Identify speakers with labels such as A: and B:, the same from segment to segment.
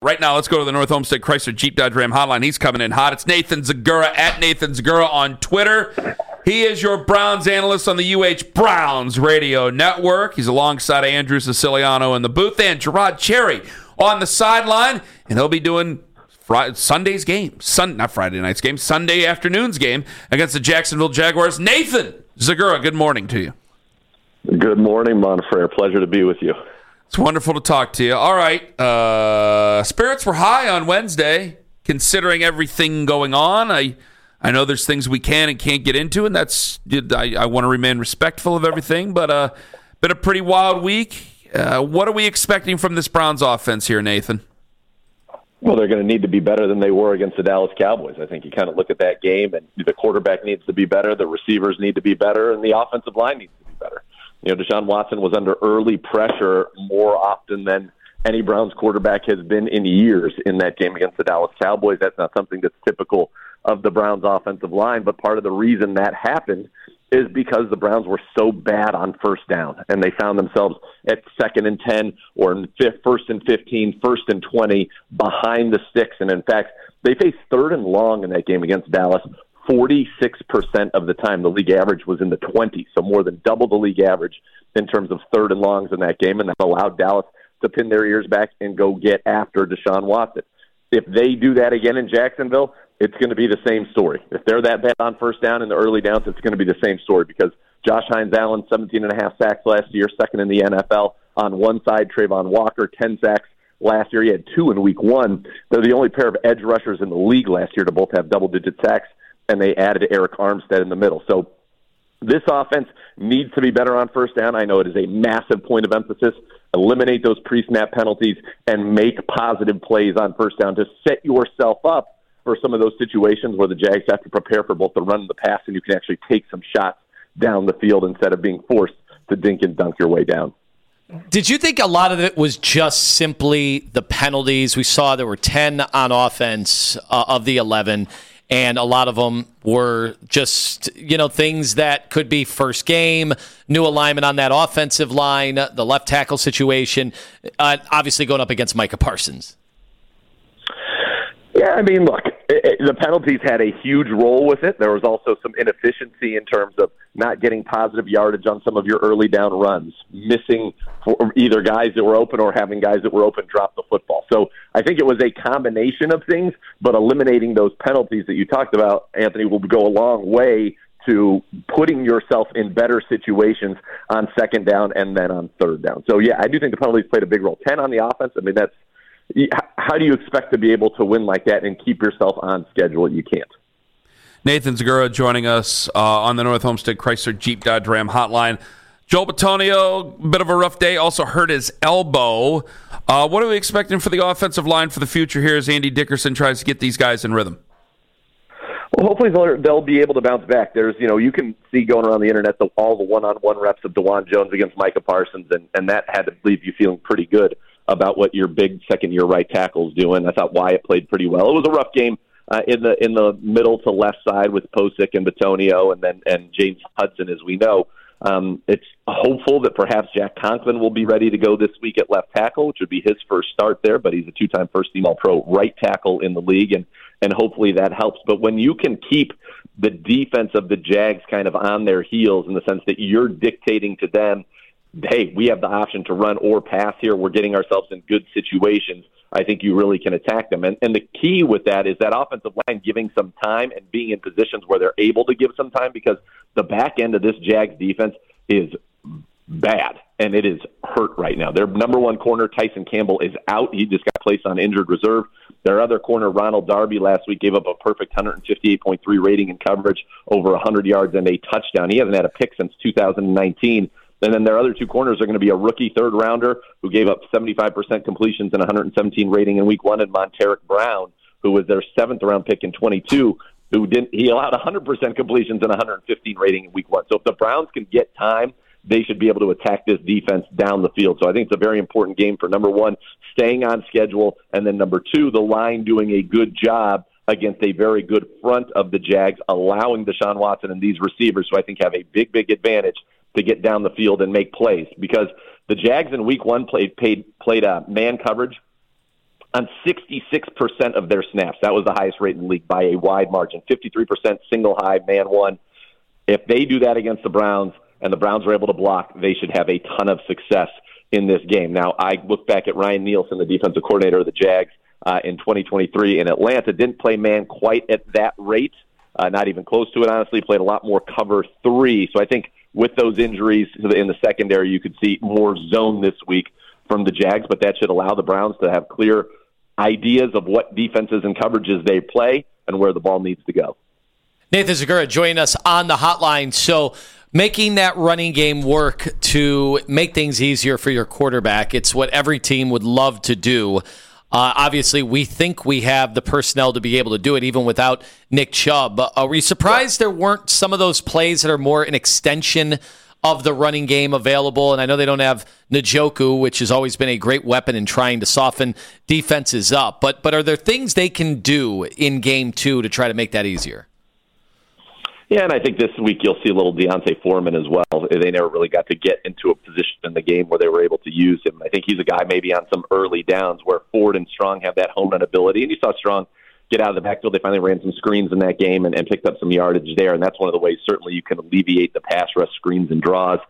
A: Right now, let's go to the North Homestead Chrysler Jeep Dodge Ram hotline. He's coming in hot. It's Nathan Zagura at Nathan Zagura on Twitter. He is your Browns analyst on the UH Browns radio network. He's alongside Andrew Siciliano in the booth and Gerard Cherry on the sideline, and he'll be doing Sunday's game, not Friday night's game, Sunday afternoon's game against the Jacksonville Jaguars. Nathan Zagura, good morning to you.
B: Good morning, Monfrere. Pleasure to be with you.
A: It's wonderful to talk to you. All right. Spirits were high on Wednesday, considering everything going on. I know there's things we can and can't get into, and I want to remain respectful of everything, but been a pretty wild week. What are we expecting from this Browns offense here, Nathan?
B: Well, they're going to need to be better than they were against the Dallas Cowboys. I think you kind of look at that game, and the quarterback needs to be better, the receivers need to be better, and the offensive line needs to be better. You know, Deshaun Watson was under early pressure more often than any Browns quarterback has been in years in that game against the Dallas Cowboys. That's not something that's typical of the Browns offensive line, but part of the reason that happened is because the Browns were so bad on first down, and they found themselves at 2nd and 10 or 1st and 15, 1st and 20 behind the sticks. And in fact, they faced 3rd and long in that game against Dallas 46% of the time. The league average was in the 20s, so more than double the league average in terms of 3rd and longs in that game, and that allowed Dallas to pin their ears back and go get after Deshaun Watson. If they do that again in Jacksonville, it's going to be the same story. If they're that bad on first down in the early downs, it's going to be the same story because Josh Hines-Allen, 17.5 sacks last year, 2nd in the NFL. On one side, Trayvon Walker, 10 sacks last year. He had 2 in week 1. They're the only pair of edge rushers in the league last year to both have double-digit sacks, and they added Eric Armstead in the middle. So this offense needs to be better on first down. I know it is a massive point of emphasis. Eliminate those pre-snap penalties and make positive plays on first down to set yourself up for some of those situations where the Jags have to prepare for both the run and the pass, and you can actually take some shots down the field instead of being forced to dink and dunk your way down.
C: Did you think a lot of it was just simply the penalties? We saw there were 10 on offense of the 11, and a lot of them were just, things that could be first game, new alignment on that offensive line, the left tackle situation, obviously going up against Micah Parsons.
B: Yeah, I mean, look, the penalties had a huge role with it. There was also some inefficiency in terms of not getting positive yardage on some of your early down runs, missing either guys that were open or having guys that were open drop the football. So I think it was a combination of things, but eliminating those penalties that you talked about, Anthony, will go a long way to putting yourself in better situations on 2nd down and then on 3rd down. So, yeah, I do think the penalties played a big role. 10 on the offense, I mean, how do you expect to be able to win like that and keep yourself on schedule? You can't.
A: Nathan Zagura joining us on the North Homestead Chrysler Jeep Dodge Ram hotline. Joel Bitonio, bit of a rough day, also hurt his elbow. What are we expecting for the offensive line for the future here as Andy Dickerson tries to get these guys in rhythm?
B: Well, hopefully they'll be able to bounce back. There's, you can see going around the internet all the one-on-one reps of DeJuan Jones against Micah Parsons, and that had to leave you feeling pretty good about what your big second-year right tackle is doing. I thought Wyatt played pretty well. It was a rough game in the middle to left side with Posick and Bitonio and James Hudson, as we know. It's hopeful that perhaps Jack Conklin will be ready to go this week at left tackle, which would be his first start there, but he's a 2-time first-team All-Pro right tackle in the league, and hopefully that helps. But when you can keep the defense of the Jags kind of on their heels in the sense that you're dictating to them, hey, we have the option to run or pass here, we're getting ourselves in good situations, I think you really can attack them. And the key with that is that offensive line giving some time and being in positions where they're able to give some time, because the back end of this Jags defense is bad, and it is hurt right now. Their number one corner, Tyson Campbell, is out. He just got placed on injured reserve. Their other corner, Ronald Darby, last week gave up a perfect 158.3 rating in coverage, over 100 yards and a touchdown. He hasn't had a pick since 2019. And then their other two corners are going to be a rookie third-rounder who gave up 75% completions and 117 rating in Week 1, and Monteric Brown, who was their seventh-round pick in 22, he allowed 100% completions and 115 rating in Week 1. So if the Browns can get time, they should be able to attack this defense down the field. So I think it's a very important game for, number one, staying on schedule, and then number two, the line doing a good job against a very good front of the Jags, allowing Deshaun Watson and these receivers, who I think have a big, big advantage, to get down the field and make plays. Because the Jags in Week 1 played man coverage on 66% of their snaps. That was the highest rate in the league by a wide margin. 53% single high, man one. If they do that against the Browns and the Browns are able to block, they should have a ton of success in this game. Now, I look back at Ryan Nielsen, the defensive coordinator of the Jags, in 2023 in Atlanta. Didn't play man quite at that rate, not even close to it, honestly. Played a lot more cover 3. So I think with those injuries in the secondary, you could see more zone this week from the Jags, but that should allow the Browns to have clear ideas of what defenses and coverages they play and where the ball needs to go.
C: Nathan Zegura joining us on the hotline. So making that running game work to make things easier for your quarterback, it's what every team would love to do. Obviously, we think we have the personnel to be able to do it, even without Nick Chubb. Were you surprised there weren't some of those plays that are more an extension of the running game available? And I know they don't have Njoku, which has always been a great weapon in trying to soften defenses up. But are there things they can do in Game 2 to try to make that easier?
B: Yeah, and I think this week you'll see a little D'Onta Foreman as well. They never really got to get into a position in the game where they were able to use him. I think he's a guy maybe on some early downs where Ford and Strong have that home run ability. And you saw Strong get out of the backfield. They finally ran some screens in that game and picked up some yardage there. And that's one of the ways certainly you can alleviate the pass rush screens and draws.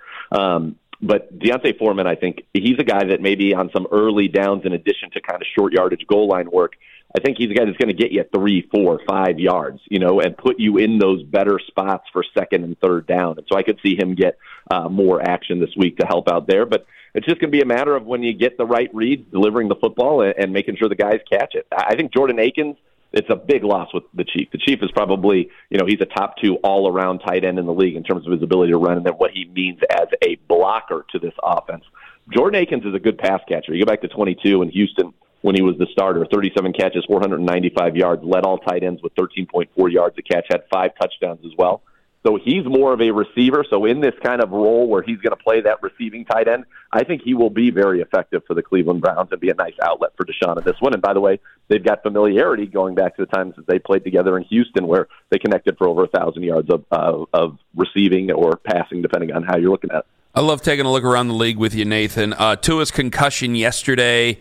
B: But D'Onta Foreman, I think he's a guy that maybe on some early downs, in addition to kind of short yardage goal line work, I think he's a guy that's going to get you 3, 4, 5 yards, and put you in those better spots for second and third down. And so I could see him get more action this week to help out there. But it's just going to be a matter of when you get the right reads, delivering the football and making sure the guys catch it. I think Jordan Akins, it's a big loss with the Chief. The Chief is probably, he's a top 2 all-around tight end in the league in terms of his ability to run and then what he means as a blocker to this offense. Jordan Akins is a good pass catcher. You go back to 22 in Houston when he was the starter, 37 catches, 495 yards, led all tight ends with 13.4 yards a catch, had 5 touchdowns as well. So he's more of a receiver. So in this kind of role where he's going to play that receiving tight end, I think he will be very effective for the Cleveland Browns and be a nice outlet for Deshaun in this one. And by the way, they've got familiarity going back to the times that they played together in Houston where they connected for over 1,000 yards of receiving or passing, depending on how you're looking at it.
A: I love taking a look around the league with you, Nathan. Tua's concussion yesterday.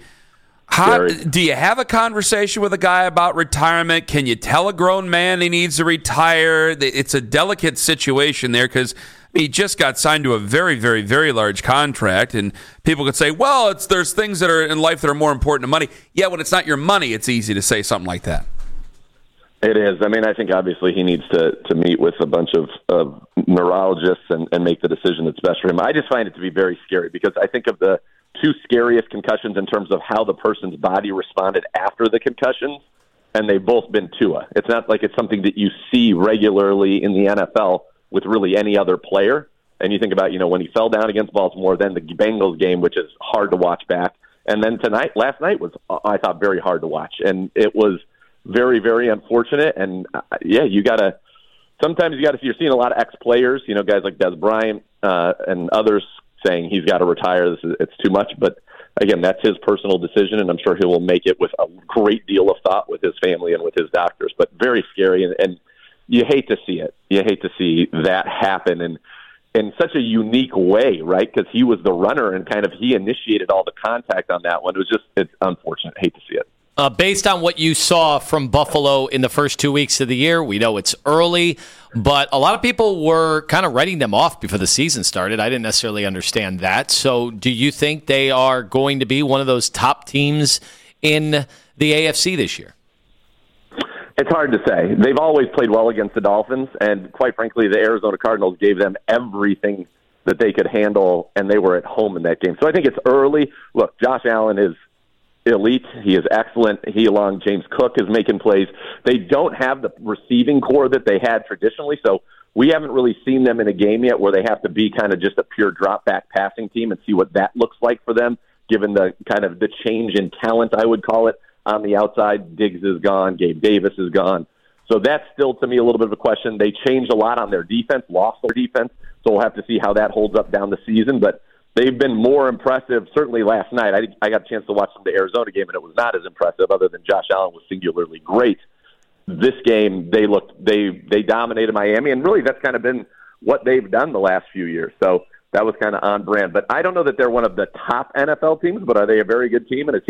A: Do you have a conversation with a guy about retirement? Can you tell a grown man he needs to retire? It's a delicate situation there because he just got signed to a very, very, very large contract, and people could say, well, there's things that are in life that are more important than money. Yeah, when it's not your money, it's easy to say something like that.
B: It is. I mean, I think obviously he needs to meet with a bunch of neurologists and make the decision that's best for him. I just find it to be very scary because I think of the 2 scariest concussions in terms of how the person's body responded after the concussions, and they've both been Tua. It's not like it's something that you see regularly in the NFL with really any other player. And you think about, when he fell down against Baltimore, then the Bengals game, which is hard to watch back, and then last night was, I thought, very hard to watch. And it was very, very unfortunate. And, sometimes you're seeing a lot of ex-players, guys like Des Bryant and others saying he's got to retire. It's too much. But, again, that's his personal decision, and I'm sure he will make it with a great deal of thought with his family and with his doctors. But very scary, and you hate to see it. You hate to see that happen and in such a unique way, right? Because he was the runner and kind of he initiated all the contact on that one. It's unfortunate. I hate to see it.
C: Based on what you saw from Buffalo in the first 2 weeks of the year, we know it's early, but a lot of people were kind of writing them off before the season started. I didn't necessarily understand that. So do you think they are going to be one of those top teams in the AFC this year?
B: It's hard to say. They've always played well against the Dolphins, and quite frankly, the Arizona Cardinals gave them everything that they could handle, and they were at home in that game. So I think it's early. Look, Josh Allen is elite. He is excellent. He, along James Cook, is making plays. They don't have the receiving core that they had traditionally, so we haven't really seen them in a game yet where they have to be kind of just a pure drop-back passing team and see what that looks like for them, given the kind of the change in talent, I would call it, on the outside. Diggs is gone. Gabe Davis is gone. So that's still, to me, a little bit of a question. They changed a lot on their defense, lost their defense, so we'll have to see how that holds up down the season, but they've been more impressive, certainly last night. I got a chance to watch some of the Arizona game, and it was not as impressive, other than Josh Allen was singularly great. This game, they dominated Miami, and really that's kind of been what they've done the last few years. So that was kind of on brand. But I don't know that they're one of the top NFL teams, but are they a very good team and a team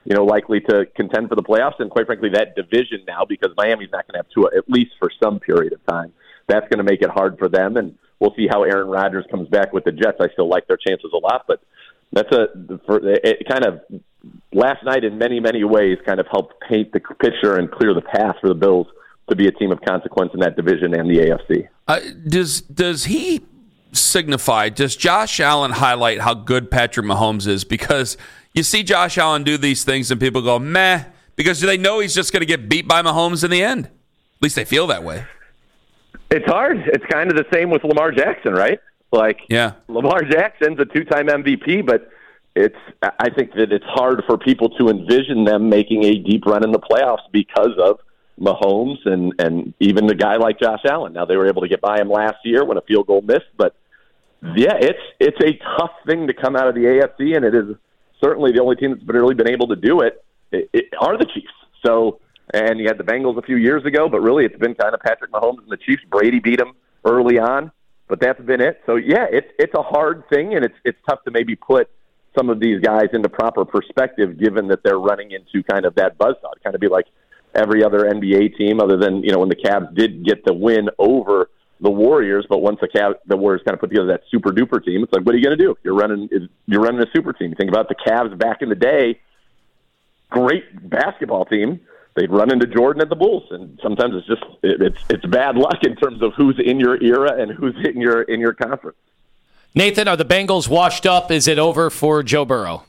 B: likely to contend for the playoffs, and quite frankly, that division now, because Miami's not going to have Tua at least for some period of time. That's going to make it hard for them, and we'll see how Aaron Rodgers comes back with the Jets. I still like their chances a lot, but it kind of last night in many, many ways kind of helped paint the picture and clear the path for the Bills to be a team of consequence in that division and the AFC.
A: Does he signify, does Josh Allen highlight how good Patrick Mahomes is? Because you see Josh Allen do these things and people go, meh, because they know he's just going to get beat by Mahomes in the end. At least they feel that way.
B: It's hard. It's kind of the same with Lamar Jackson, right? Lamar Jackson's a 2-time MVP, but I think that it's hard for people to envision them making a deep run in the playoffs because of Mahomes and even the guy like Josh Allen. Now, they were able to get by him last year when a field goal missed, but yeah, it's a tough thing to come out of the AFC, and it is certainly the only team that's really been able to do it are the Chiefs. So, and you had the Bengals a few years ago, but really it's been kind of Patrick Mahomes and the Chiefs. Brady beat them early on, but that's been it. So, yeah, it's a hard thing, and it's tough to maybe put some of these guys into proper perspective given that they're running into kind of that buzzsaw. Kind of be like every other NBA team other than, when the Cavs did get the win over the Warriors, but once the Warriors kind of put together that super-duper team, it's like, what are you going to do? You're running a super team. Think about the Cavs back in the day, great basketball team. They'd run into Jordan at the Bulls, and sometimes it's bad luck in terms of who's in your era and who's in your conference.
C: Nathan, are the Bengals washed up? Is it over for Joe Burrow?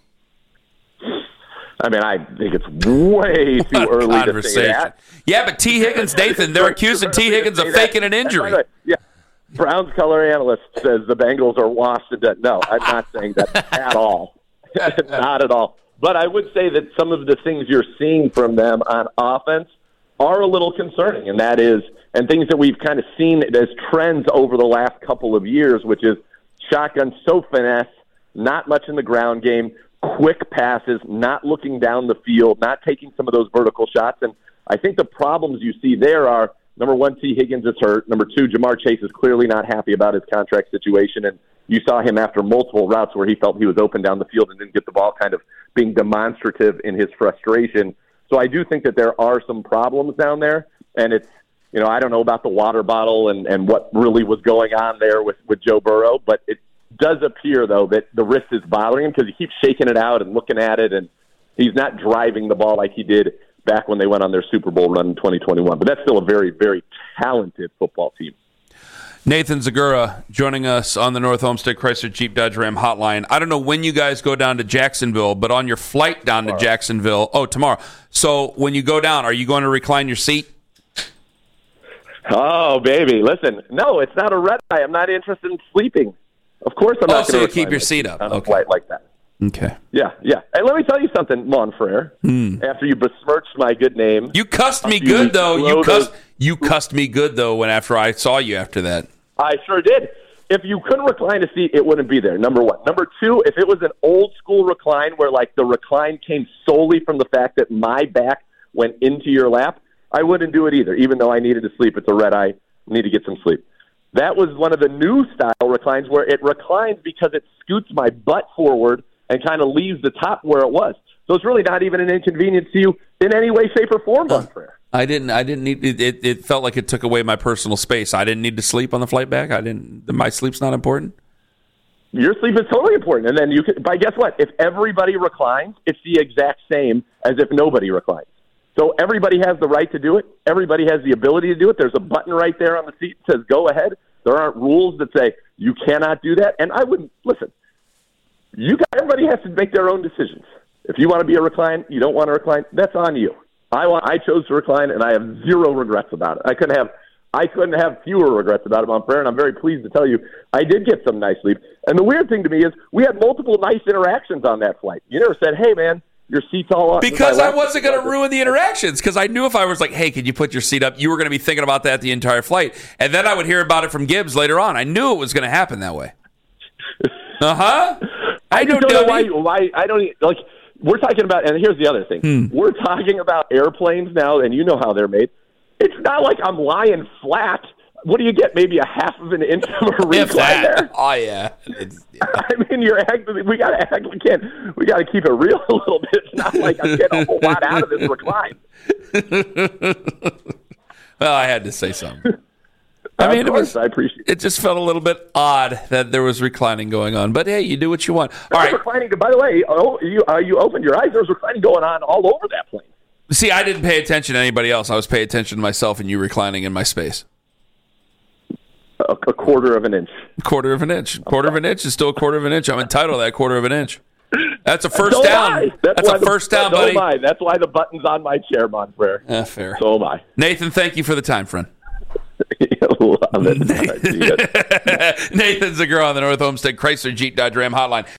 B: I mean, I think it's way too early to say that.
A: Yeah, but T. Higgins, Nathan, they're accusing T. Higgins of faking an injury.
B: Yeah, Browns color analyst says the Bengals are washed and dead. No, I'm not saying that at all. Not at all. But I would say that some of the things you're seeing from them on offense are a little concerning, and things that we've kind of seen as trends over the last couple of years, which is shotgun, so finesse, not much in the ground game, quick passes, not looking down the field, not taking some of those vertical shots. And I think the problems you see there are, number one, T. Higgins is hurt. Number two, Jamar Chase is clearly not happy about his contract situation. And you saw him after multiple routes where he felt he was open down the field and didn't get the ball, kind of being demonstrative in his frustration. So I do think that there are some problems down there. And it's, I don't know about the water bottle and what really was going on there with Joe Burrow, but it does appear, though, that the wrist is bothering him because he keeps shaking it out and looking at it, and he's not driving the ball like he did back when they went on their Super Bowl run in 2021. But that's still a very, very talented football team.
A: Nathan Zegura joining us on the North Olmsted Chrysler Jeep Dodge Ram hotline. I don't know when you guys go down to Jacksonville, but on your flight down to Jacksonville, tomorrow. So when you go down, are you going to recline your seat?
B: Oh, baby. Listen, no, it's not a red eye. I'm not interested in sleeping. Of course I'm not going to
A: keep your seat up
B: on a flight like that.
A: Okay.
B: Yeah. And let me tell you something, Monfrere. After you besmirched my good name.
A: You cussed me good, though. You cussed me good, though, after I saw you after that.
B: I sure did. If you couldn't recline a seat, it wouldn't be there, number one. Number two, if it was an old-school recline where, the recline came solely from the fact that my back went into your lap, I wouldn't do it either, even though I needed to sleep. It's a red eye. I need to get some sleep. That was one of the new style reclines where it reclines because it scoots my butt forward and kind of leaves the top where it was. So it's really not even an inconvenience to you in any way, shape, or form, Monfrere.
A: I didn't need it. It felt like it took away my personal space. I didn't need to sleep on the flight back. My sleep's not important.
B: Your sleep is totally important. And then but guess what? If everybody reclines, it's the exact same as if nobody reclines. So everybody has the right to do it. Everybody has the ability to do it. There's a button right there on the seat that says go ahead. There aren't rules that say you cannot do that. And I wouldn't listen. Everybody has to make their own decisions. If you want to be a recline, you don't want to recline, that's on you. I chose to recline, and I have zero regrets about it. I couldn't have fewer regrets about it, Monfrere, and I'm very pleased to tell you I did get some nice sleep. And the weird thing to me is we had multiple nice interactions on that flight. You never said, hey, man, your seat's all up.
A: Because I wasn't going to ruin the interactions, because I knew if I was like, hey, could you put your seat up, you were going to be thinking about that the entire flight. And then I would hear about it from Gibbs later on. I knew it was going to happen that way.
B: I don't know why I don't like. We're talking about, and here's the other thing. We're talking about airplanes now, and you know how they're made. It's not like I'm lying flat what do you get? Maybe a half of an inch of a recline there.
A: Oh yeah.
B: I mean, we got to keep it real a little bit. It's not like I'm getting a whole lot out of this recline.
A: Well, I had to say something. I mean,
B: I appreciate it.
A: It just felt a little bit odd that there was reclining going on. But hey, you do what you want. All right.
B: Reclining. By the way, you opened your eyes. There was reclining going on all over that plane.
A: See, I didn't pay attention to anybody else. I was paying attention to myself and you reclining in my space.
B: A quarter of an inch.
A: Quarter of an inch. Quarter of an inch is still a quarter of an inch. I'm entitled to that quarter of an inch. That's a first down. That's a first down, buddy.
B: So am I. That's why the button's on my chair, Montclair.
A: Fair.
B: So am I.
A: Nathan, thank you for the time, friend.
B: Love it.
A: Nathan Zegura on the North Homestead Chrysler Jeep Dodge Ram Hotline.